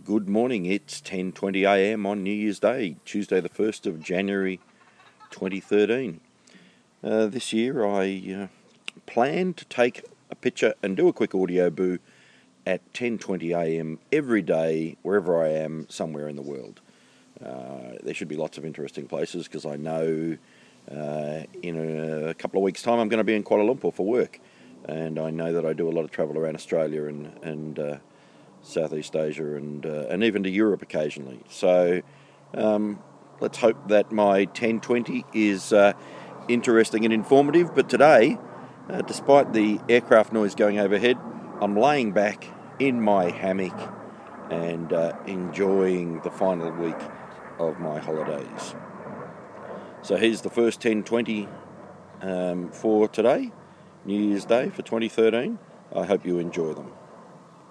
Good morning, it's 10:20am on New Year's Day, Tuesday the 1st of January 2013. This year I plan to take a picture and do a quick audio boo at 10:20am every day, wherever I am, somewhere in the world. There should be lots of interesting places because I know in a couple of weeks' time I'm going to be in Kuala Lumpur for work, and I know that I do a lot of travel around Australia and Southeast Asia and even to Europe occasionally. So let's hope that my 10:20 is interesting and informative. But today, despite the aircraft noise going overhead, I'm laying back in my hammock and enjoying the final week of my holidays. So here's the first 10:20 for today, New Year's Day for 2013. I hope you enjoy them.